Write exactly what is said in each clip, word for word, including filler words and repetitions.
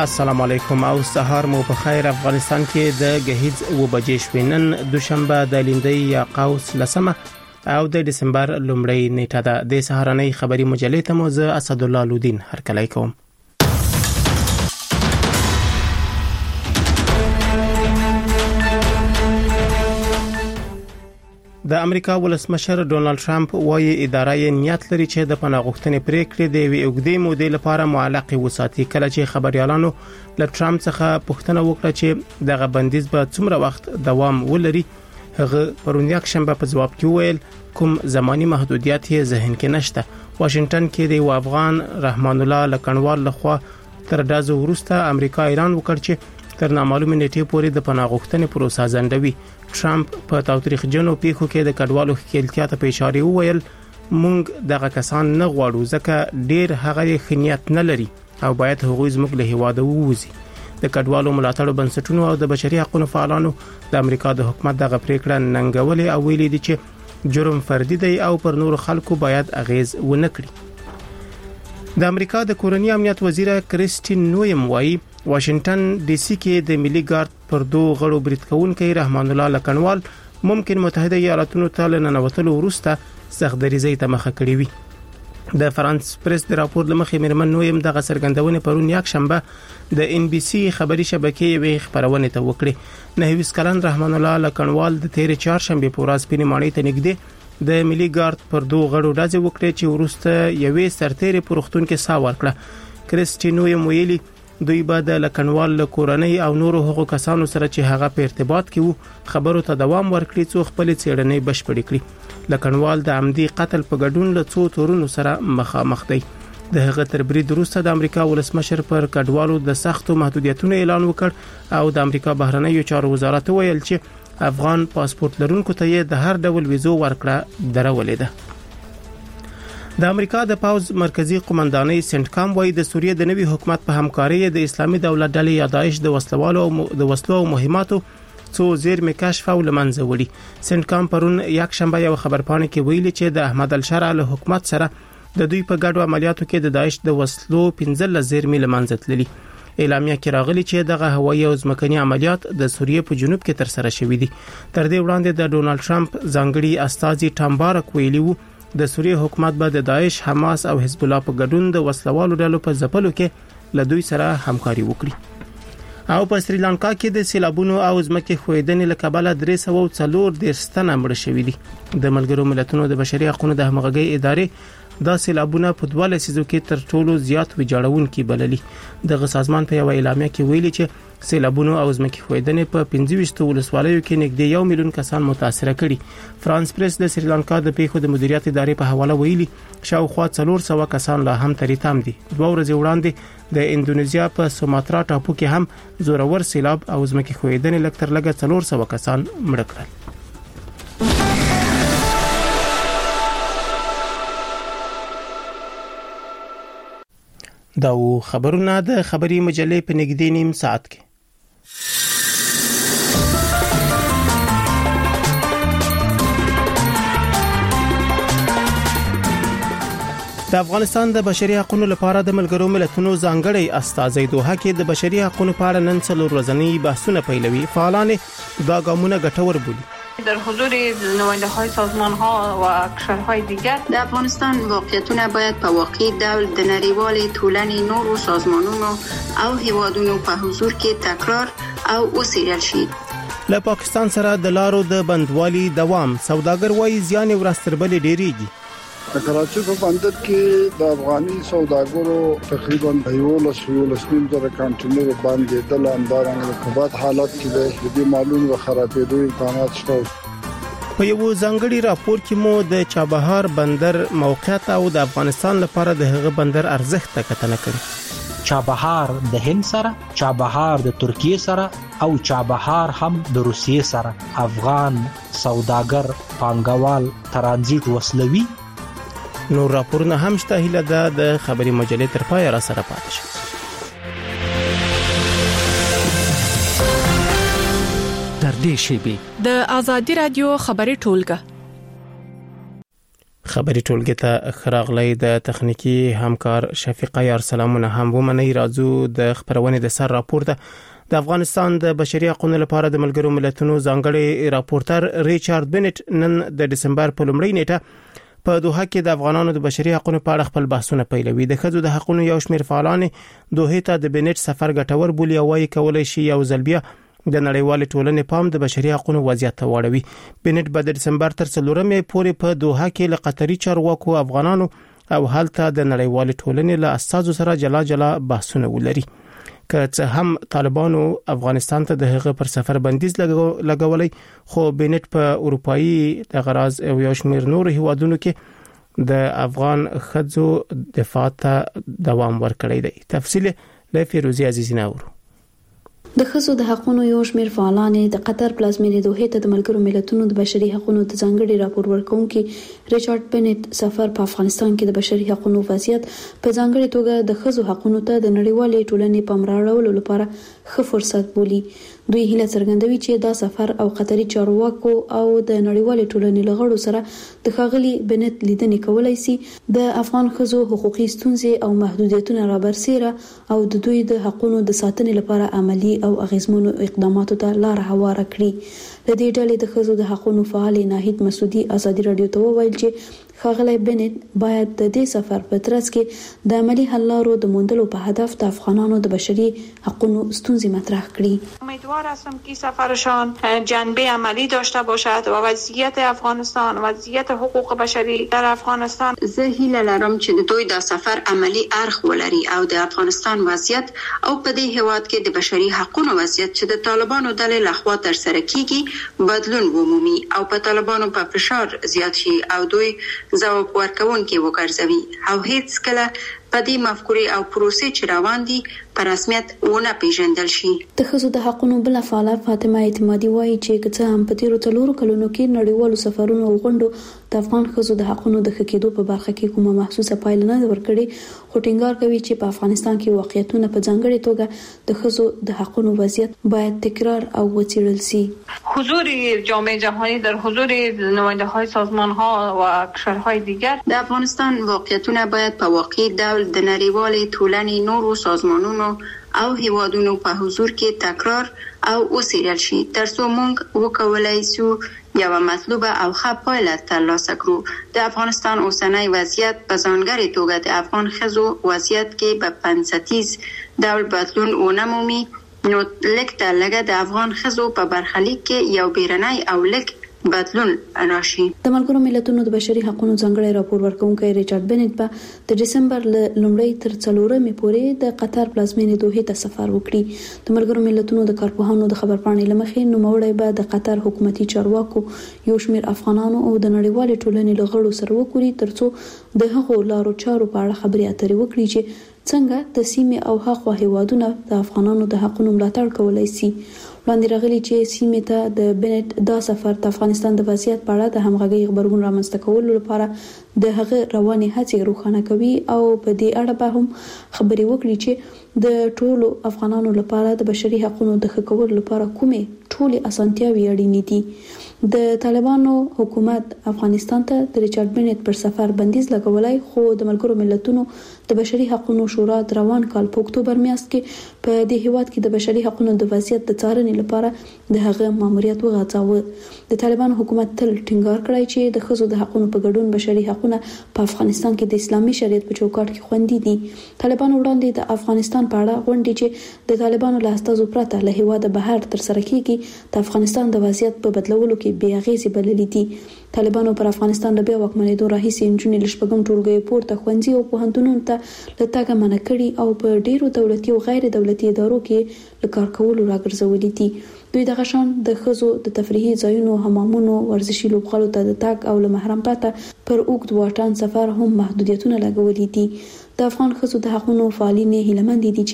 السلام علیکم او سهار مو په خیر. افغانستان کې د غهیز و بجې شوې نن دوشنبه د لیندۍ یا قوس لسمه او د دسمبر لومړۍ نیټه ده. د سهارنۍ خبري مجلې ته مو زه اسد الله لودین هرکلی کوم. د امریکا ولسمشر ډونالد ټرمپ وايي اداره یې نیت لري چې د پناه غوښتنې پریکړې د وی اوږدې مودې لپاره معلق وساتي. کله چې خبريالانو له ټرمپ څخه پوښتنه وکړه چې دغه بندیز به څومره وخت دوام ولري، هغه پرون یک شنبه په جواب کې ویل کوم زماني محدودیت یې ذهن کې نشته. واشنگټن کې د افغان رحمان الله لکنوال لخوا تر دازو وروسته امریکا اعلان وکړ چې تر نامعلومه نیټې پورې د پناه غوښتنې پروسه ځنډوي. ټرمپ په تاوتریخجنو پیښو کې د کډوالو خپلتیا ته په اشاره وویل مونږ دغه کسان نه غواړو ځکه ډیر هغه خنیت نه لري او باید هغوی زموږ له هواده ووځي. د کډوالو ملاتړ بنسټونو او د بشري حقوقو فعالانو د امریکا د حکومت دغه پریکړه ننګولې او ویلي دي چې جرم فردي دی او پر نور خلکو باید اغیز ونه کړي. د امریکا د کورنۍ امنیت وزیر کریسټین نویم وایي واشنگټن ډي سي کې د ملي ګارد پر دوه غړو برید کوونکي رحمان الله لکنوال ممکن متحده ایالاتونو ته لننوتلو وروسته سختدریزۍ ته مخه کړې وي. د فرانس پریس د راپور لمخې میرمن نویم دغه څرګندونه پرون یک شنبه د ان بي سي خبري شبکې وی خبرونه ته وکړه. نه هیڅ کلن رحمان الله لکنوال د تیر چهارشنبه په ورځ پینمانې ته نږدې د ملي ګارد پر دوه غړو ډزې وکړې چې ورسته یوې سرتېري پروختون کې سا ورکړه. کریسټینو ویلي دوی به د لکنوال له کورنۍ او نورو هغو کسانو سره چې هغه په ارتباط کې وو خبرو ته دوام ورکړي څو خپل څېړنې بشپړې کړي. لکنوال د عمدي قتل په ګډون له څو تورونو سره مخامخ دی. د هغه تر برید وروسته د امریکا ولسمشر پر کډوالو د سختو محدودیتونو اعلان وکړ او د امریکا بهرنیو چارو وزارت ویل چې افغان پاسپورت لرونکو ته یې د هر ډول ویزو ورکړه درولې ده. د امریکا د پاوز مرکزی قومندانۍ سنټکام وايي د سوریه د نوي حکومت په همکاري د اسلامي دولت ډلې یا داعش د وسلوالو او د وسلو او مهماتو څو زیرمې کشف او لمنځه وړي. سنټکام پرون یک شنبه یو خبرپاڼه کې ویلي چې د احمد الشرع له حکومت سره د دوی په ګډو عملیاتو کې د داعش د وسلو پنځه زیرمې لمنځه تللي. اعلامیه کې راغلي چې دغه هوایي او ځمکني عملیات د سوریه په جنوب کې تر سره شوي دي. تر دې وړاندې د ډونالد ټرمپ ځانګړي استازي ټام بارک ویلي وو د سوریه حکومت به د داعش، حماس او حزب الله په ګډون د وسلوالو ډلو په ځپلو کې له دوی سره همکاري وکړي. او په سریلانکا کې د سیلابونو او ځمکې ښویدنې له کبله درې سوه څلور دېرش تنه مړه شوي دي. د ملګرو ملتونو د بشري حقوقو د همغږۍ ادارې دا سیلابونه په دوه لسیزو کې تر ټولو زیات ویجاړونکي بللي. دغه سازمان په یو اعلامیه کې ویلي چې سیلابونو او ځمکې ښویدنې په پنځه ویشت ولسوالیو کې نږدې یو میلیون کسان متاثر کړي. فرانس پریس د سریلانکا د پیښو د مدیریت ادارې په حواله ویلي شاوخوا څلور سوه کسان لا هم تری تام دي. دوه ورځې وړاندې د اندونیزیا په سوماترا ټاپو کې هم زورور سیلاب او ځمکې ښویدنې لږ تر لږه څلور سوه کسان مړه کړل. دا و خبرونه د خبري مجلې په نږدې نیم ساعت کې. د افغانستان د بشري حقوقو لپاره د ملګرو ملتونو ځانګړي استازي دوحه کې د بشري حقوقو په اړه نن څلور ورځنی بحثونه پیلوي. فعالان دا ګامونه ګټور بولي. در حضور نماینده های سازمان ها و کشورهای دیگر د افغانستان واقعیتونه باید په واقعي ډول د نړیوالې ټولنې نورو سازمانونو او هیوادونو په حضور کې تکرار او وڅېړل شي. له پاکستان سره د لارو د بندوالي دوام سوداګر وايي زیان ورستربلې ډېریږي. کراچۍ په بندر کې د افغاني سوداګرو تقریبا یو لس یو لس نیم زره کانټینر باندې د لاندارانو په بد حالت کې د مالونو د خرابېدو امکانات شته. په یو ځانګړي راپور کې مو د چابهار بندر موقعیت او د افغانستان لپاره د هغه بندر ارزښت ته کتنه کړې. چابهار د هند سره، چابهار د ترکیه سره او چابهار هم د روسیې سره افغان سوداګر پانګوال ترانزیت وسلوي. نور راپورونه هم شته. هیله ده د خبري مجلې تر پای را سره پاتې شئ. در دې شیبې د ازادي رادیو خبري ټولګه خبري ټولګي ته خراغلي د تخنیکی همکار شفیقه یار سلامونه هم ومني. راځو د خبرونه د سر راپور ده. د افغانستان د بشري حقوقو لپاره د ملګرو ملتونو ځانګړي راپورټر ریچارډ بنټ نن د دسمبر په لومړۍ نیټه په دوحه کې د افغانانو د بشري حقوقو په اړه خپل بحثونه پیلوي. د خځو د حقوقو یو شمېر فعالان دوحه ته د بنټ سفر ګټور بولي او وايي کولای شي یو ځلبیا د نړیوال ټولنې پام د بشري حقوقو وضعیت ته واړوي. بنټ په دسمبر تر څلورمې پورې په دوحه کې له قطري چارواکو افغانانو او هلته د نړیوال ټولنې له اساسو سره جلا جلا بحثونه ولري. که څه هم طالبانو افغانستان ته د هغه پر سفر بندیز لګولای، خو بنټ په اروپאי د غراز او یو شمېر نور هیوادونو کې د افغان خځو دفاع ته دوام ورکړی دی. تفصیل له فیروزی عزیزی ناور. د خصو د حقوقو یو شمېر فعالان د قطر پلازمینې دوحه ته د ملګرو ملتونو د بشري حقوقو د ځانګړي راپور ورکونکي ریچارډ بنټ سفر په افغانستان کې د بشري حقوقو وضعیت په ځانګړي توګه د خصو حقوقو ته د نړیوالې ټولنې پام راوړلو لپاره ښه فرصت بولي. دوی هیله څرګندوي چې دا سفر او قطري چارواکو او د نړیوالې ټولنې لغړو سره د ښاغلي بنټ لیدنې کولای شي د افغان خځو حقوقي ستونزې او محدودیتونه رابرسیره او د دوی د حقوقو د ساتنې لپاره عملی او اغیزمنو اقداماتو ته لار هواره کړي. لدې ډلې د خځو د حقوقو فعال ناهید مسعودي ازادي رادیو ته وویل چې ښاغلی بنټ باید د دې سفر په ترڅ کې د عملی حل لارو د موندلو په هدف د افغانانو د بشري حقوقو ستونزې مطرح کړي. امیدوار هستم که سفرشان جنبه عملی داشته باشد و وضعیت افغانستان وضعیت حقوق بشری در افغانستان. زه هیله لرم چې د دوی د سفر عملی اړخ ولري او د افغانستان وضعیت او په دې هیواد کې د بشري حقوقو وضعیت چې د طالبانو ډلې لخوا تر سره کیږي بدلون ومومي او په طالبانو په فشار زیات شي او دوی ځواب ورکوونکي وګرځوي او هیڅ کله په دې مفکورې او پروسې چې روان دي په رسمیت ونه پیژندل شي. د خځو د حقوقو بل فعاله فاطمه اعتمادي وایي چې که څه هم په تیرو څلورو کلونو کې نړیوالو سفرونو او غونډو د افغان خځو د حقوقو د ښه کېدو په برخه کې کومه محسوسه پایله نه ورکړي، خو ټینګار کوي چې په افغانستان کې واقعیتونه په ځانګړي توګه د خځو د حقوقو وضعیت باید تکرار او وڅېړل شي. حضور جامعه جهانی در حضور نماینده‌های سازمان‌ها و کشورهای دیگر د افغانستان واقعیتونه باید په واقعي ډول د نړیوالې ټولنې نورو سازمانونو او هیوادونو په حضور کې تکرار او وڅېړل شي ترڅو موږ وکولای شو یو مطلوبه او ښه پایله ترلاسه کړو. د افغانستان اوسنی وضعیت په ځانګړې توګه د افغان ښځو وضعیت کې په بنسټیز ډول بدلون ونه مومي، نو لږ تر لږه د افغان ښځو په برخلیک کې یو بیرنی او لږ بدلون راشي. د ملګرو ملتونو د بشري حقوقو ځانګړي راپور ورکونکي ریچارډ بنټ په د دسمبر ل لومړۍ تر څلورمې پورې د قطر پلازمینې دوحه ته سفر وکړي. د ملګرو ملتونو د کارپوهانو د خبرپاڼې لمخې نوموړی به د قطر حکومتي چارواکو یو شمېر افغانانو او د نړیوالې ټولنې لغړو سره وکړي ترڅو د هغو لارو چارو په اړه خبرې اترې وکړي چې څنګه د سیمې او هغو هیوادونو د افغانانو د حقوقو ملاتړ کولای شي. وړاندې راغلي چې سیمې ته د بنټ دا سفر د افغانستان د وضعیت په اړه د همغږۍ خبرونه رامنځته کولو لپاره د هغه رواني هڅې روښانه کوي او په دې اړه به هم خبرې وکړي چې د ټولو افغانانو لپاره د بشري حقوقو د ښه کولو لپاره کومې ټولې اسانتیاوې اړینې دي. د طالبانو حکومت افغانستان ته د ریچارډ بنټ پر سفر بندیز لګولای، خو د ملګرو ملتونو د بشري حقوقو شورا د روان کال په اکتوبر میاشت کې په دې هیواد کې د بشري حقوقو د وضعیت د څارنې لپاره د هغه ماموریت وغځاوه. د طالبانو حکومت تل ټینګار کړی چې د ښځو د حقوقو په ګډون بشري حقوقونه په افغانستان کې د اسلامي شریعت په چوکاټ کې خوندي دي. طالبانو وړاندې د افغانستان په اړه غونډې چې د طالبانو له استازو پرته له هیواده بهر تر سره کیږي د افغانستان د وضعیت په بدلولو کې بې اغیزې بللې دي. طالبانو پر افغانستان د بیا واکمنېدو راهیسې نجونې له شپږم ټولګیو پورته ښوونځي او پوهنتونونو ته له تګه منع کړي او په ډیرو دولتي او غیر دولتي ادارو کې له کار کولو راګرځولي دي. دوی د غشان د خزو د تفریحي ځایونو، حمامونو، ورزشي لوبغالو ته د تګ او له محرم پرته پر اوږد واټن سفر هم محدودیتونه لګولي دي. د افغان خزو د حقوقو فعالین هیلمند دي چې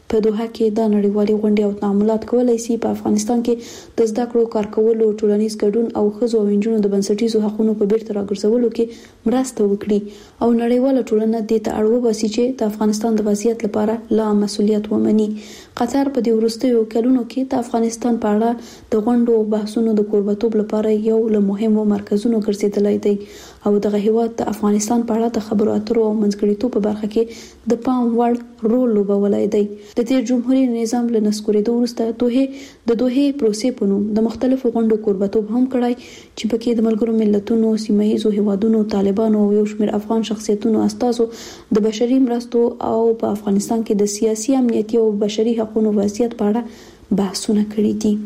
په دوحه کې د نړیوالې غونډې او تعاملات کولای شي په افغانستان کې د زده کړو کارکولو ټولنیز ګډون او ښځو او نجونو د بنسټیزو حقوقو په بیرته راګرځولو کې مرسته وکړي او نړیواله ټولنه د ته اړ وباسي چې د افغانستان د وضعیت لپاره لا مسؤلیت ومني. قطر په دې وروستیو کلونو کې د افغانستان په اړه د غونډو او بحثونو د کوربتوب لپاره یو له مهمو مرکزونو ګرځیدلی دی او دغه هیواد د افغانستان په اړه د خبرو اترو او منځګړیتوب په برخه کې د پام وړ رول لوبولی دی. د تیر جمهوریت نظام له نسکورېدو وروسته دوه د دوه پروسې په نوم د مختلفو غونډو کوربتوب هم کړای چې پکې د ملګرو ملتونو، سیمه ییزو هیوادونو، طالبانو او یو شمېر افغان شخصیتونو استازو د بشري مرستو او په افغانستان کې د سیاسي، امنیتي او بشري حقوقو وضعیت په اړه بحثونه کړي دي.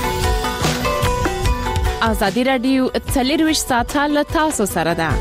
ازادي راډیو څلرویشت ساعته له تاسو سره ده.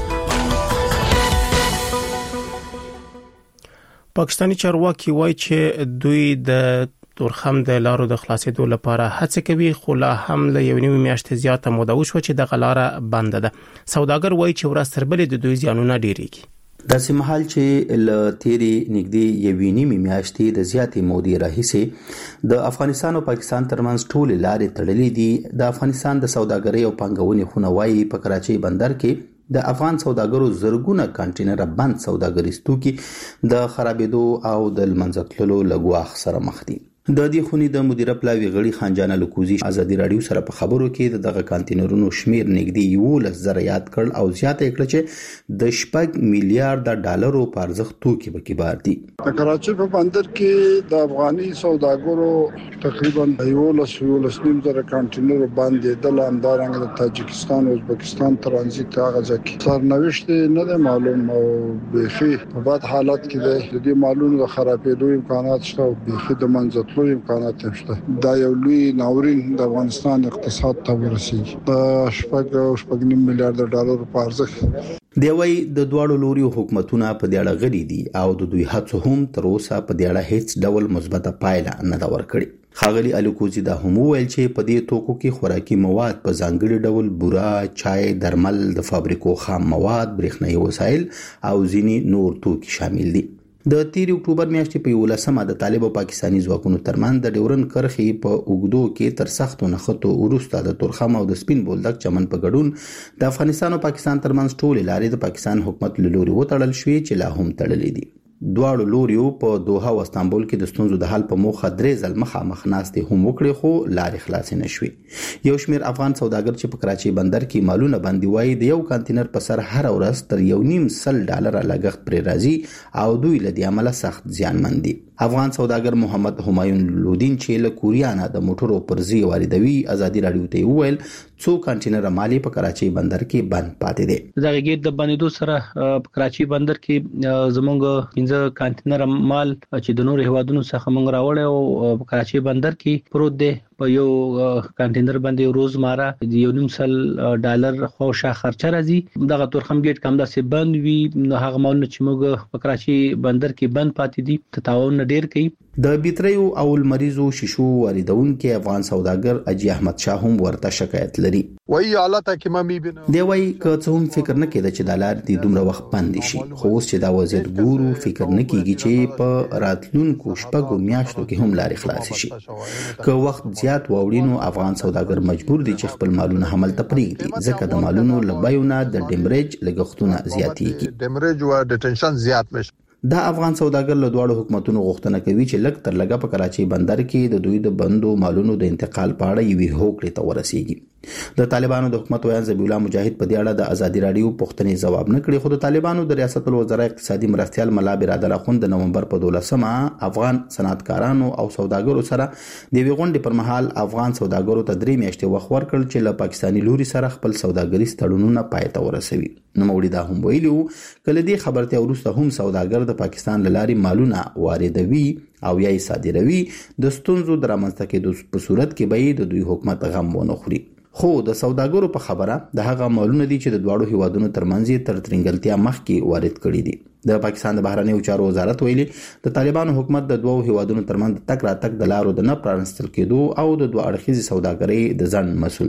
پاکستانی چارواکي وایي چې دوی د تورخم د لارو د خلاصېدو لپاره هڅه کوي، خو لا هم له یو نیمه میاشتې زیاته موده وشوه چې د غلاره بنده ده. سوداګر وایي چې ورځ تر بلې د دوی زیانونه ډیریږي. داسې مهال چې ل تیری نږدې یوې نیمې میاشتې د زیاتې مودې راهیسې د افغانستان او پاکستان ترمنځ ټول لارې تړلې دي. د افغانستان د سوداګرۍ او پانګونې خونه وایي په کراچۍ بندر کې د افغان سوداګرو زرګونه کانټینر بند سوداګریز توکي د خرابېدو او د لمنځه تللو لګواخ سره مخ دي. د دې خونې د مدیره پلاوي غړي خانجان لکوزي ازادي رادیو سره په خبرو کې دغه کانټینرونو شمیر نږدې یولس زره یاد کړ او زیاته کړ چې د شپږ میلیارډ ډالرو په ارزښت توکي پکې بار دي. د کراچۍ په بندر کې د افغاني سوداګرو تقریبا یولس یولس نیم زره کانټینر باندې د لاندارنګ د تاجکستان او ازبکستان ترانزیت هغه ځکه سرنوشت نه ده معلوم او بيخي په بد حالت کې د دې مالونو د خرابېدو امکانات شته او بيخي د منځ لوی امکانات شته. دا یو لوی ناورین د افغانستان اقتصاد ته ورسیږي. د شپږ شپږ نیم میلیارډ ډالر په ارزښت. دی وايي د دواړو لوري حکومتونه په دې اړه غړي دي او د دوی هڅو هم تر اوسه په دې اړه هیڅ ډول مثبته پایله نه دا ورکړي. خاغلی الکوزی دا هم ویل چې په دې توکو کې خوراکي مواد په ځانګړي ډول بورا، چای، درمل، د فابریکو خام مواد، برېښنايي وسایل او ځینې نور توکي شامل دي. د تیر اکتوبر میاشتې په یولسمه د طالب او پاکستاني ځواکونو ترمنځ د ډیورن کرښې په اوګدو کې تر سختو نښتو وروسته د تورخم او د سپین بولدک چمن په ګډون د افغانستان او پاکستان ترمنځ ټولې لارې د پاکستان حکومت له لوري وتړل شوې چې لا هم تړلې دي. دواړو لوریو په دوحه او استانبول کې د ستونزو د حل په موخه درې ځل مخامخ ناستې هم وکړې خو لارې خلاصې نشوې. یو شمېر افغان سوداګر چې په کراچۍ بندر کې مالونه باندې وایي د یو کانټینر په سر هر ورځ تر یو نیم سل ډالر لګښت پرې راځي او دوی له دې امله سخت زیانمن دي. افغان سوداګر محمد همایون لودین چې له کوریا نه د موټرو پرزي واردوي ازادي رادیو ته وویل څو کانټینر مالی په کراچۍ بندر کې بند پاتې دي. دا غیر د باندې سره په کراچۍ بندر کې زمونږ پنځه کانټینر مال چې د نور هیوادونو څخه مونږ راوړل او په کراچۍ بندر کې پروت دی. په یو کانټینر باندې روزمره د یو نیم سل ډالر خو شا خرچه راځي. دغه تورخم ګیټ کوم داسې بند وي نو هغه مالونه چې موږ په کراچۍ بندر کې بند پاتې دي تتاون ډیر کوي. د بیتریو او المریزو شیشو واردونکو افغان سوداګر اجي احمد شاه هم ورته شکایت لري. وایي حالت کې ما میبینه دی وایي که څه هم فکر نه کېده چې د لار د دومره وخت بند شي خو اوس چې دا وضعیت ګورو فکر نه کیږي چې په راتلونکو شپږو میاشتو کې هم لارې خلاص شي. که وخت زیات واوړي نو افغان سوداګر مجبور دي چې خپل مالونه حمل ته پرېږدي ځکه د مالونو لبایونه د ډیمریج لګښتونه زیاتېږي. ډیمریج او ډیټنشن زیات مش دا افغان سوداګر له دواړو حکومتونو غوښتنه کوي چې لږ تر لږه په کراچۍ بندر کې د دوی د بندو مالونو د انتقال په اړه یوې هوکړې ته ورسیږي. د طالبانو د حکومت ویان ذبیح الله مجاهد په دې اړه د ازادي رادیو پوښتنې ځواب نه کړي خو د طالبانو د ریاست الوزرا اقتصادي مرستيال ملا برادر اخوند د نومبر په دولسمه افغان صنعتکارانو او سوداګرو سره د وی غونډې پر مهال افغان سوداګرو ته درې میاشتې وخت ورکړ چې له پاکستاني لوري سره خپل سوداګریز تړونونه پای ته ورسوي. نو موړي دا هم ویلو کله دې خبرته ورسته هم سوداګر د پاکستان لاري مالونه واردوي او یا صادروي د ستونزو درامسته کېدو په صورت کې به د دوی حکومت غم ونه خوري. خو د سوداګرو په خبره د هغه مالونه دي چې د دواړو هیوادونو ترمنځ تر ترنګلتیا مخکې وارد کړي دي. د پاکستان د بهرنیو چارو وزارت ویلي د طالبانو حکومت د دوو هیوادونو ترمنځ تک راتک د لارو د نه پرانستل کېدو او د دوه اړخیزې سوداګرۍ د ځنډ مسؤل دي.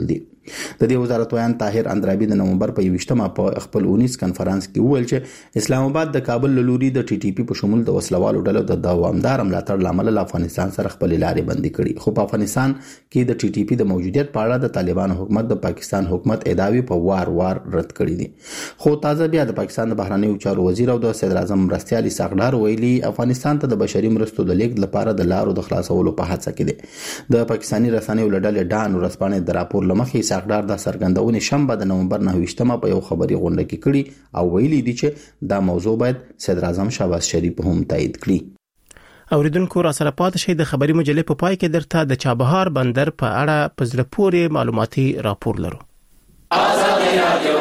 د دې وزارت ویان طاهر اندرابي د نومبر په یوشتمه په خپل اونیس کانفرنس کې وویل چې اسلام آباد د کابل لوري د ټي ټي پی په شمول د وسلوالو ډلو د دوامدار ملاتړ لامل له افغانستان سره خپل لارې بندي کړي. خو په افغانستان کې د ټي ټي پی د موجودیت په اړه د طالبان حکومت د پاکستان حکومت ادعاوی په وار وار رد کړي دي. خو تازه بیا د پاکستان د بهرنیو چارو وزیر او د صدر اعظم مرستیال اسحاق ډار ویلي افغانستان ته د بشري مرستو د لیږد لپاره د لارو د خلاصولو په هڅه کې دي. د پاکستاني رسنیو لړل ډان ورسپانې د راپور لمخې اسحاق ډار د سرګندونې شنبه د نومبر نهه په یو خبري غونډه کې کړي او ویلي دي چې دا موضوع باید صدر اعظم شهباز شریف هم تایید کړي. اوریدونکو را سره پات شي د خبري مجلې په پای کې درته د چابهار بندر په اړه په زړه پورې معلوماتي راپور لرو. آزاد رادیو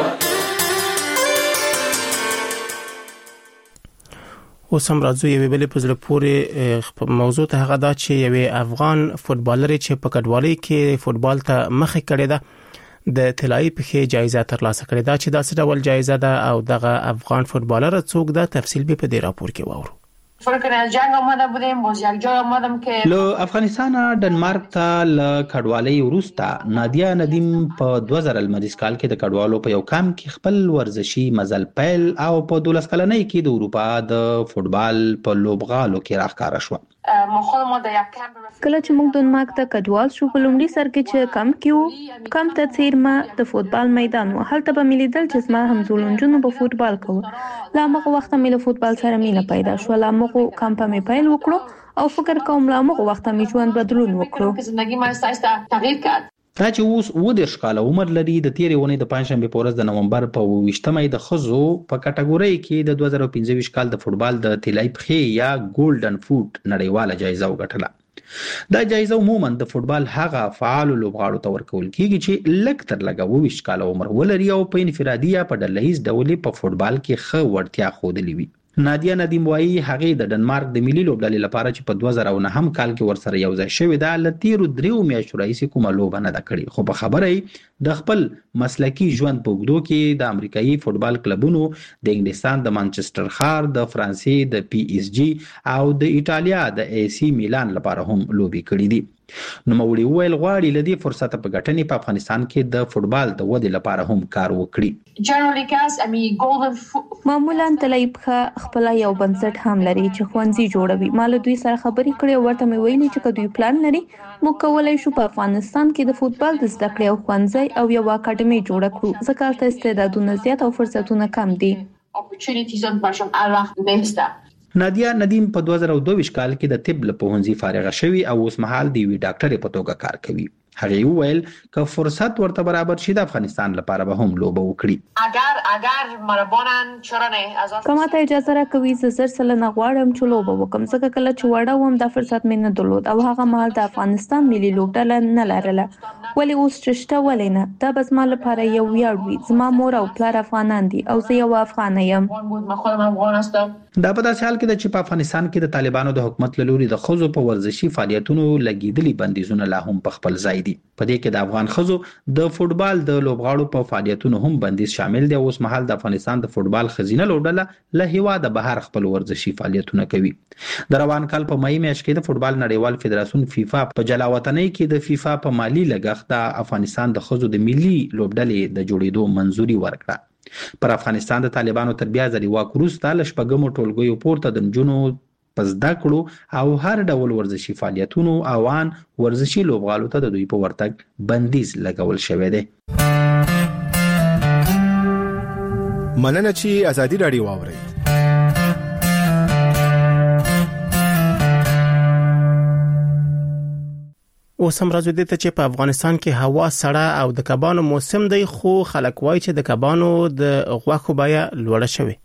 اوس هم راځو یوې بلې په زړه پورې موضوع ته هغه دا چې یوې افغان فوټبالر چې په کډوالۍ کې فوټبال ته مخې کړې ده د طلایي پخې جایزه ترلاسه کړې ده چې دا څه ډول جایزه ده او دغه افغان فوټبالر څوک ده تفصیل به په دې راپور کې واورو. فکر از جنگ آمده بودیم باز یک جای آمدم که له افغانستان دنمارک ته ل کډوالۍ وروسته نادیا ندیم په دوه زره لمریز کال کې د کډوالو په یو کام کې خپل ورزشي مزل پیل او په دولس کلنۍ کې د اروپا د فوټبال په لوبغالو کې راښکاره شو. کله چې موږ دنمارک ته کډوال شو په لومړي سر کې چې کم کېو کم ته څیرمه د فوټبال میدان و هلته به مې لیدل چې زما همزولنجونو به فوټبال کوه. له هغه وخته مې له فوټبال سره مینه پیدا شو. له هغه کم په مې پیل وکړو او فکر کوم له هغه وخته مې ژوند بدلون وکړو. دا چې اوس اووه کاله عمر لري د تیرې ونې د پنځشنبې په ورځ د نومبر په اووه ویشتمه د ښځو په کټګورۍ کې د دوه زره پنځه ویشت کال د فوټبال د طلایي پښې یا ګولډن فوټ نړیواله جایزه وګټله. دا جایزه عموما د فوټبال هغه فعال لوبغاړو ته ورکول کیږي چې لږ تر لږه اووه ویشت کاله عمر ولري او په انفرادي یا په ډلهییز ډول په فوټبال کې ښه وړتیا ښودلې وي. نادیا ندیم وايي هغه د ډنمارک د ملي لوبډلې لپاره چې په دوه زره نه هم کال کې ورسره یو ځای شوې ده ل تیرو دریو میاشتو راهیسې کومه لوبه نه ده کړې. خو په خبره د خپل مسلکی ژوند په اوږدو کې د امریکایي فوټبال کلبونو د انګلستان د مانچستر ښار د فرانسې د پی اس جی او د ایټالیا د ای سی میلان لپاره هم لوبې کړې دي. نو مولي ویل غواړي لدی فرصت په ګټنې په افغانستان کې د فوټبال د ودې لپاره هم کار وکړي. معمولا طلایي پښه خپل یو بنسټ هم لري چې ښوونځي جوړوي. مال دوی سره خبرې کړې او ورته مې ویلي چې دوی پلان لري موږ کولای شو په افغانستان کې د فوټبال د زده کړې او ښوونځي او یو اکاډمي جوړ کړو ځکه هلته استعدادونه زیات او فرصتونه کم دي. نادیا ندیم په دوه زره دوه ویشت کال کې د طب له پوهنځي فارغه شوې او اوس مهال د یوې ډاکټرې په توګه کار کوي. هغه وویل که فرصت ورته برابر شي د افغانستان لپاره به هم لوبه وکړي. اگر اگر مربانن چرا نه از کومه ته اجازه راکوي زر سره نه غواړم چې لوبه وکم ځکه کله چې وړه وم دا فرصت مې نه درلود او هغه مهال د افغانستان ملي لوبډله نه لرله. ولی اوس چشته ولې نه دا به زما لپاره یو ویاړ وي. زما مور او پلار افغانان دي او زه یو افغان یم. دا په داسې حال کې ده چې په افغانستان کې د طالبانو د حکومت له لوري د ښځو په ورزشي فعالیتونو لګیدلي بندیزونه لا هم په خپل ځای دي. په دې کې د افغان ښځو د فوټبال د لوبغاړو په فعالیتونو هم بندیز شامل دی. اوس مهال د افغانستان د فوټبال خزینه لوبډله له هیواده بهر خپل ورزشي فعالیتونه کوي. د روان کال په مې میاشت کې د فوټبال نړیوال فدراسیون فیفا په جلاوطنۍ کې د فیفا په مالی لګښت د افغانستان د ښځو د ملي لوبډلې د جوړېدو منځوري ورکړه. پر افغانستان د طالبانو تر بیا ځلې واک وروسته له شپږمو ټولګیو پورته د نجونو په زده کړو او هر ډول ورزشي فعالیتونو او ان ورزشي لوبغالو ته د دوی په ورتګ بندیز لګول شوی دی. مننه چې ازادي رادیو واوري. اوس هم راځو دې ته چې په افغانستان کې هوا سړه او د کبانو موسم دی خو خلک وایي چې د کبانو د غوښو بیه لوړه شوې.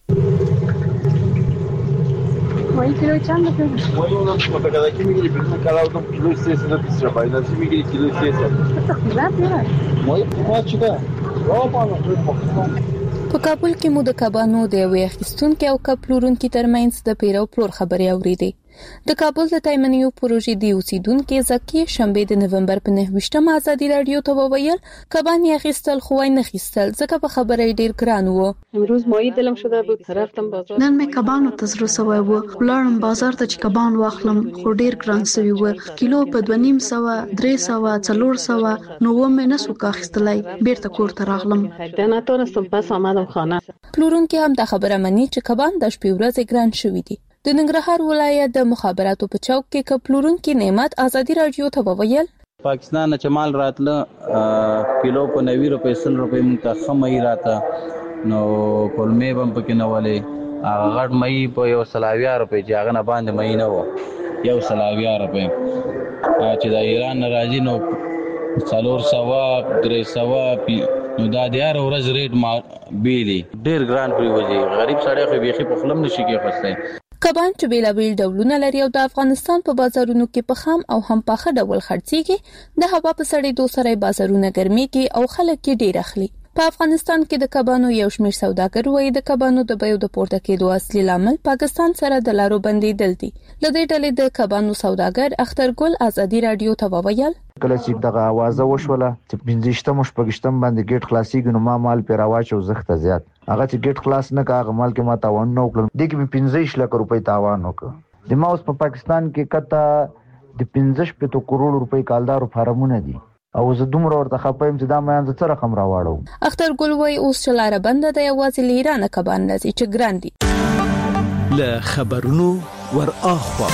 وای کیلو چند ده؟ وای اونم په کله کې میګری په کله او کیلو سیاسي د تسره باندې چې میګری کیلو سیاسي. څه خلاف دی؟ وای په چې دا راو په په کابل کې مو د کبانو د یوې اخیستونکو او کپلورونکو ترمنځ د پیرو پلور خبري اوریدي. د کابل د تایمنیو پروژې دی اوسیدونکو زکی شنبه د نومبر په نهه ازادي رادیو ته وویل کبان یې خستل خو نه خستل ځکه په خبره ډیر ګران وو. امروز مایی دلم شده بود رفتم بازار نن مې کبانو ته زړه سوی و ولارم بازار ته چې کبان واخلم خو ډیر ګران سوی و کیلو په دوه نیم سوه درې سوه څلور سوه نو و مې نه سو کاخستلای بیرته کور ته راغلم. نتونستم پس آمدم خانه. پلورونکو هم د خبره مني چې کبان د شپې ورځې ګران شوي دي. د ننګرهار ولایت د مخابراتو په چوک کې کپلورونکو نعمت ازادي رادیو ته وویل پاکستان چې مال راتله کیلو په نوي روپۍ سل روپۍ مونږ ته خمې راته نو کولمې بم پکې نه ولې هغه غټ مې په یو سلاویا روپۍ چې هغه نه باندې مې نه و یو سلاویا روپۍ چې د ایران راځي نو څلور سوه درې سوه نو دا د هر ورځ ریټ ما بیلی ډیر ګران پریوځي غریب سړی خو بيخي په خلم نشي کې خسته. کبان چې بیلابیل ډولونه لري او د افغانستان په بازارونو کې په خام او هم پاخه ډول خرڅيږي د هوا په سړې دوه سره بازارونه ګرميږي او خلک یې ډیر اخلي. په افغانستان کې د کبانو یو شمېر سوداګر وایي د کبانو د بیو د پورته کېدو اصلي لامل پاکستان سره د لارو بندیدل دي. لدې ډلې د کبانو سوداګر اخترګل ازادي رادیو ته وویل کله چې دغه आवाज وشوله چې پنځشتم شپږشتم باندې ګیټ خلاصيږي نو ما مال پیراواچ او زخته زیات هغه چې ګیټ خلاص نه کاغه مال کې ما تاوان نه وکړ د کې پنځه لک روپۍ تاوان وکړ. د ما اوس په پاکستان کې کته د پنځه پته کروڑ روپۍ کالدارو فارمونه دي او زه دومره ورته خپایم چې دا مې انځ څه رقم راوړم. اخترګل وای اوس چلاره بند ده یوازې لیران کبان لذي چې ګران دي. له خبرونو ور اخوا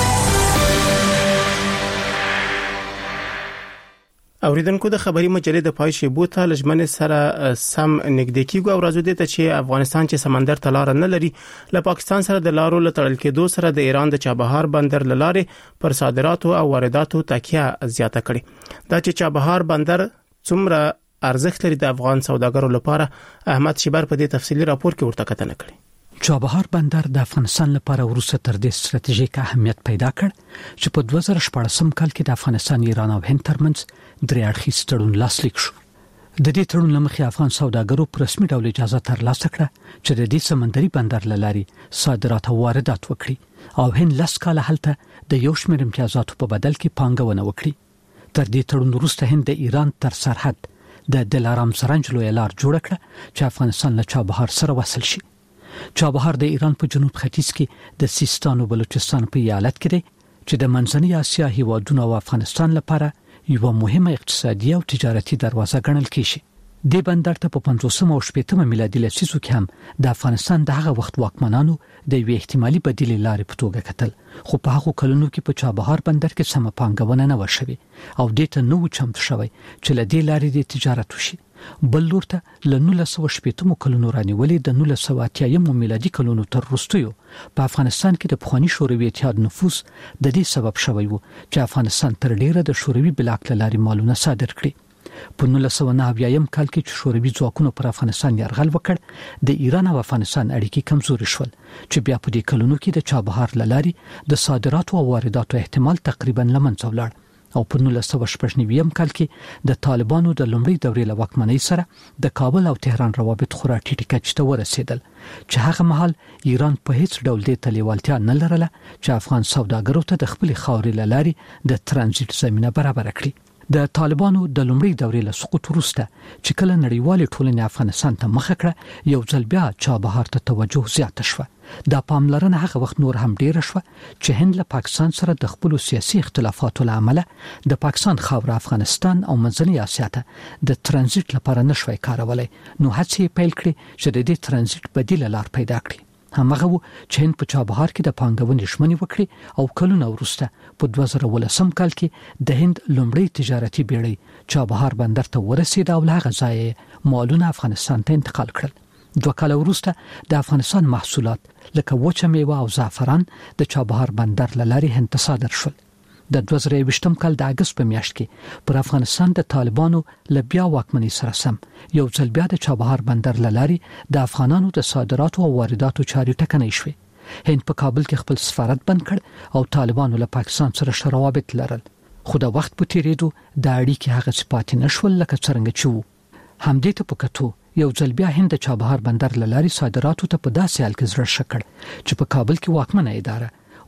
اوریدونکو د خبري مجلې د پای شیبو ته لجمن سره سم نګدې کیږي او راځو د ته چې افغانستان چې سمندر تلار نه لري له پاکستان سره د لارو لټړل کېدو سره د ایران د چابهار بندر لاره پر صادراتو او وارداتو تکیه زیاته کړي. دا چې چابهار بندر څومره ارزښت لري د افغان سوداګرو لپاره احمد شیبر په دې تفصیلی راپور کې ورته کتنه کړې. چابهار بندر د افغانستان لپاره وروسته تر دې ستراتیژیک اهمیت پیدا کړ چې په دوه زره شپږم کال کې د افغانستان ایران او هند ترمنځ درې اړخیز تړون لاسلیک شو. د دې تړون لمخې افغان سوداګرو په رسمي ډول اجازه ترلاسه کړه چې د دې سمندري بندر لاري صادرات او واردات وکړي او هند لاس کاله هلته د یو شمېر امتیازاتو په بدل کې پانګونه وکړي. تر دې تړون وروسته هند د ایران تر سرحد د دلارام سرنج لوی لار جوړ کړه چې افغانستان له چابهار سره وصل شي. چابهار د ایران په جنوب ختیځ کې د سیستان او بلوچستان په ایالت کې دی چې د منځنۍ اسیا هیوادونو او افغانستان لپاره یو مهمه اقتصادي او تجارتي دروازه ګڼل کیږي. د بندر ته په پنځوسم او شپږم میلادي لسیزو کې هم د افغانستان دغه وخت واکمنانو د یو احتمالي بدیل لارې په توګه کتل خو په هغه کلونو کې په چابهار بندر کې سم پانګونه نه وشوي او د ته نو چمت شوی چې له دې لارې د تجارت وشي. بل لورته له نولس سوه شپږم کلونو رانیولې د نولس سوه اتیا میلادي کلونو تر وروستیو په افغانستان کې د پخوانی شوروي اتحاد نفوذ د دې سبب شوی و چې افغانستان تر ډیره د شوروي بلاک لارې مالونه صادر کړي. په نولس سوه نهه اویایم کال کې چې شوروي ځواکونو پر افغانستان یرغل وکړ د ایران او افغانستان اړیکې کمزوري شول چې بیا په دې کلونو کې د چابهار لارې د صادراتو او وارداتو احتمال تقریبا لمنځه ولاړ او په نولس سوه شپږ نوي کال کې د طالبانو د لومړي دورې له واکمنۍ سره د کابل او تهران روابط خورا ټیټ کچ ته ورسېدل چې هغه مهال ایران په هیڅ ډول د تلیوالتیا نه لرله چې افغان سوداګرو ته د خپل خاورې لارې د ترانزیت زمينه برابر کړي. د طالبانو د لومړي دورې له سقوط وروسته چې کله نړیوال ټولنې افغانستان ته مخه کړه یو ځل بیا چابهار ته توجه زیاته شوه. دا پاملرنه هغه وخت نور هم ډیره شوه چې هند له پاکستان سره د خپل سیاسي اختلافاتو له امله د پاکستان خاور افغانستان او منځنۍ اسیا ته د ترانزیت لپاره نشوي کارولای نو هڅې پیل کړې چې د دې ترانزیت بدیل لار پیدا کړي. همغه چې هند په چابهار کې د پانګونې ژمنې وکړي او کلونه وروسته په دوه زره ولسم کال کې د هند لومړی تجارتي بیړۍ چابهار بندر ته ورسېد او له هغه ځایه مالونه افغانستان ته انتقال کړل. دوه کال وروسته د افغانستان محصولات لکه وچه میوه او زعفران د چابهار بندر لارې هند ته صادر شول. د دوه زره یوویشتم کال د اگست په میاشت کې پر افغانستان د طالبانو له بیا واکمنۍ سره سم یو ځل بیا د چابهار بندر لارې د افغانانو د صادراتو او وارداتو چارې ټکنۍ شوې. هند په کابل کې خپل سفارت بند کړ او طالبانو له پاکستان سره ښه روابط لرل خو د وخت په تیریدو د اړیکې هغه صفات نشول لکه څنګه چې وو. همدې ته په کتو یو ځل بیا هند د چابهار بندر لارې صادراتو ته په داسې حال کې زړه شکړ چې په کابل کې واکمنه اداره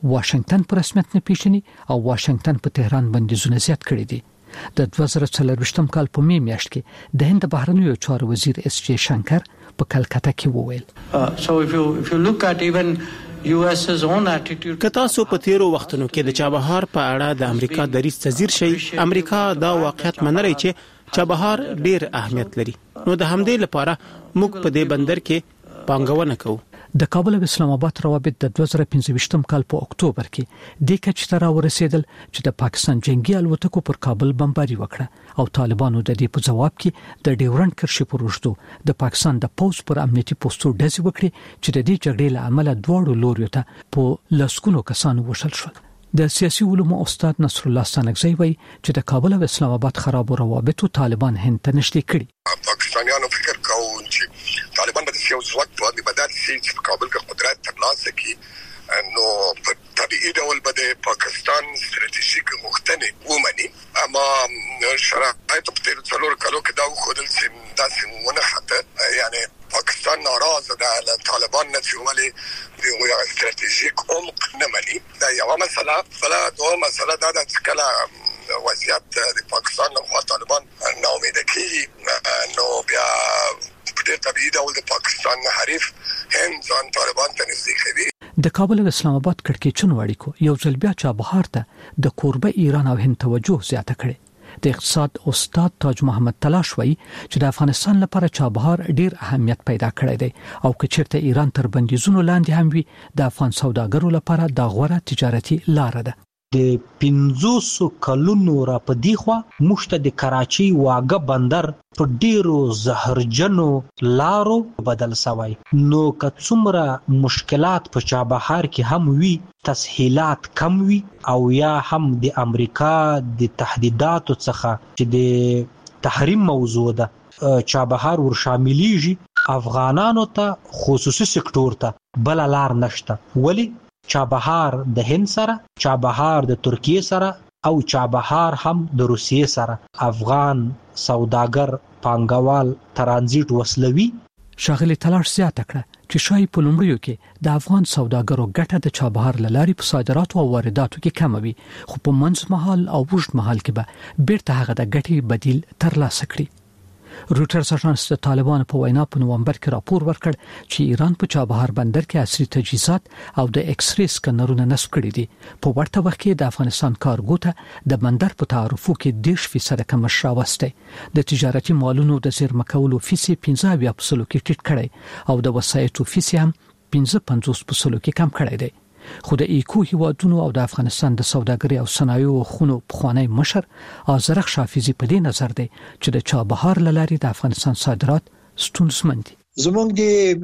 واشنگټن په رسمیت نه پیژني او واشنگټن په تهران بندیزونه زیات کړی دي. د دوه زره څلرویشتم کال په می میاشت کې د هند بهرنیو چارو وزیر اس جی شنکر په کلکته کې وویل so if you if you look at even U S's own attitude که تاسو په تیرو وختونو کې د چابهار په اړه د امریکا دریځ تذیر شي، امریکا دا واقعیت منلای چې چابهار ډیر اهمیت لري، نو د همدې لپاره موږ په دې بندر کې پانګونه کوو. د کابل او اسلام آباد روابط د دوه زره پنځه کال په اکتوبر کې د کچته را ورسېدل چې د پاکستان جنگي الوتکو پر کابل بمباري وکړه او طالبانو د دې په جواب کې د ډیورنډ کرښې پر وشتو د پاکستان د پوز پر امنیتي پوسټو ډزې وکړي چې د دې جګړې له امله دواړو لوریو ته په لسګونو کسانو وشل شول. د سیاسي علومو استاد نصر الله ستانکزی وایي چې د کابل او اسلام آباد خراب روابطو طالبان هند ته نشلي کړي. پاکستانیانو فکر کاوه چې طالبان به د یو ځواک په واسطه بدل شي چې په کابل کې قدرت ترلاسه کړي، نو په طبيعي ډول به د پاکستان ستراتیژیک غوښتنې ومني. اما شرایط په تیر څلور کالو کې دا وښودل چې داسې ونه خطه، یعنی پاکستان ناراضه ده له طالبان نه چې ولې یو ستراتیژیک عمق نه مني. دا یو مسله. بله دوه مسله دا ده چې کله وضعیت د پاکستان له طالبان ناامیده کیږي، نو بیا په ډېر طبیعي ډول د پاکستان حریف هند ځان طالبان ته نږدې کوي. د کابل او اسلام آباد کړکېچن اړیکو یو ځل بیا چابهار ته د کوربه ایران او هند توجه زیاته کړي. د اقتصاد استاد تاج محمد تلاش وایي چې د افغانستان لپاره چابهار ډیر اهمیت پیدا کړی دی او که چیرته ایران تر بندیزونو لاندې هم وي د افغان سوداګرو لپاره دا غوره تجارتي لار ده. د پنځوسو کلونو را پدې خوا مشته د کراچي واګه بندر په ډیرو زهرجنو لارو بدل شوی، نو که څومره مشکلات په چابهار کې هم وي، تسهیلات کم وي او یا هم د امریکا د تهدیداتو څخه چې د تحریم موضوع ده چابهار ور شاملېږي، افغانانو ته خصوصي سکتور ته بل لار نشته. ولی چابهار د هند سره، چابهار د ترکیه سره او چابهار هم د روسیې سره افغان سوداګر پانګوال ترانزیت وسلوي. شاغلي تلاش زیاته کړه چې شای په لومړیو کې د افغان سوداګرو ګټه د چابهار لاري په صادراتو او وارداتو کې کم وي، خو په منځ مهال او وژد مهال کې به بیرته هغه د ګټې بدیل ترلاسه کړي. روټرز اژانس د طالبانو په وینا په نومبر کې راپور ورکړ چې ایران په چابهار بندر کې عصري تجهیزات او د ایکس ری سکنرونه نصب کړي دي. په ورته وخت کې د افغانستان کارګو ته د بندر په تعرفو کې دیش فیصد کم راوسته، د تجارتي مالونو د زیرمه کولو فیصد پنځه اویا په سلو کې ټیټ کړي او د وسایتو فیصد هم پنځه پنځوس په سلو کې کم کړي دي. خو د ایکو هیوادونو او د افغانستان د سوداګرۍ او صنایعو خونو پخوانی مشر آذرخ شافیزی په دې نظر دی چې د چابهار لاري د افغانستان صادرات ستونزمن دي. زمونږ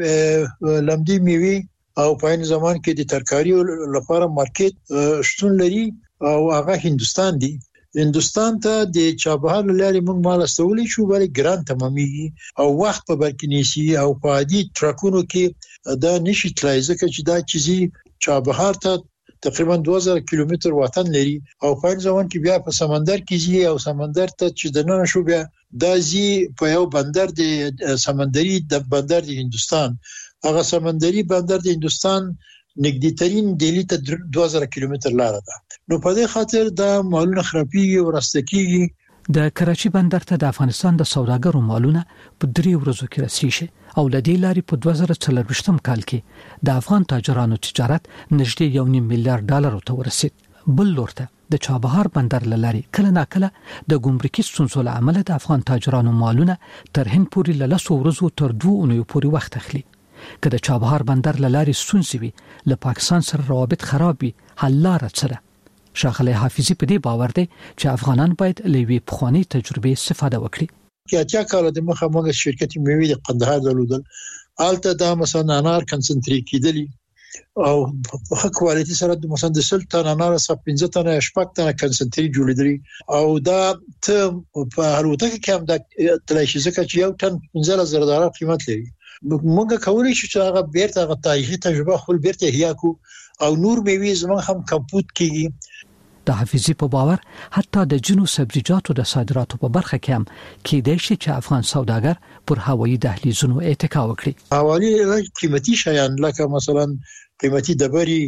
د لمدی میوي او په این زمان کې د ترکاری لپاره مارکیټ شتون لري او هغه هندستان دی. هندستان ته د چابهار لاري موږ مال استولې شو، بلې ګران تمامي او وخت په برکینیسي او په عادي ټرکونو کې دا نشي تلای، ځکه چې دا چیزي چابهار ته تقریبا دوه زره کیلومتر وطن لري او په این زمان کې بیا په سمندر کې ځي او سمندر ته چې دننه شو بیا دا ځي په یو بندر د سمندري د بندر د هندستان. هغه سمندري بندر د هندستان نږدې ترين دلی ته دوه زره کیلومتر لار ده، نو په دې خاطر دا مالونه خرابيږي او راستکیږي. د کراچي بندر ته د افغانستان د سوداګرو مالونه په درې ورځو کې رسیږي او د دې لارې په دوه زره څلرویشتم کال کې د افغان تاجرانو تجارت نږدې یو نیم میلیارډ ډالر ته ورسید. بل لورته د چابهار بندر لاري کله ناکله د ګمرکي ستونزو له امله د افغان تاجرانو مالونه تر هند پورې له لسو ورځو تر دوه اونیو پورې وخت اخلي. که د چابهار بندر لاري ستونزې وي، له پاکستان سره روابط خراب وي، حل لار څه ده؟ شاغلی حافظي په دې باور دی چې افغانان باید له وی پخوانی تجربه استفاده وکړي. کې اتیا کال د مخه موږ شرکت میوي د قندهار درلودل، آلته دا مثلا انار کنسنټریټ کیدلی او په کوالټي سره د مثلا د سل تن انار څخه پنځه تن شپږ تن کنسنټریټ جوړیدلی او دا ته په الوتکه کې هم د تلاشي ځکه چې یو تن پنځه زره ډالر قیمت لري. موږ کولای شو چې هغه بیرته هغه تاریخي تجربه خپل بیرته احیا کو او نور میوي زموږ هم کمپوت کیږي. د حافظي په باور حتی د جنو سبزیجاتو د صادراتو په برخه کې هم کېدای شي چې افغان سوداګر پر هوایي دهلیزونو اتکا وکړي. حوالی قیمتي شیان لکه مثلا قیمتي دبري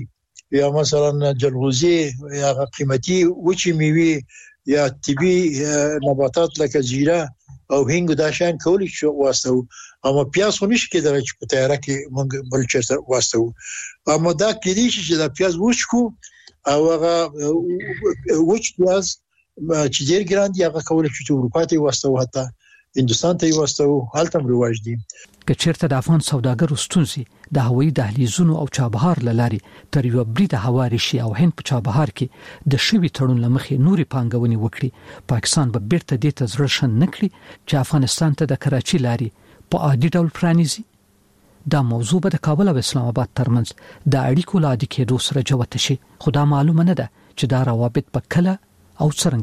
یا مثلا جلغوزي یا قیمتي وچی میوي یا طبي نباتات لکه زیره او هینګ دا شان کولی شو واسطو اما پیاز خو نشي کېدای چې په تیاره کې مونږ بل چرته واسطو اما دا کېدی چې دا پیاز وښکو او هغه وچ پیاز چې ډیر ګران دی هغه کولی شي چې اروپا ته واسطو حتی هندستان ته واسطو هلته رواج دي که چیرته د افغان سوداګرو ستونزې د هوایي دهلیزونو او چابهار لاري تر یو برید هواري شي او هند په چابهار کې د شوی تړون لمخې نوري پانګونې وکړي پاکستان به بیرته د تزرشن نکړي چې افغانستان ته د کراچي لاري په عادي ډول پرانیزي دا موضوع به د کابل او اسلام آباد ترمنځ د اړیکو لادي کې دوه سره جوړه شي خو دا معلومه نه ده چې دا روابط په کله او څنګه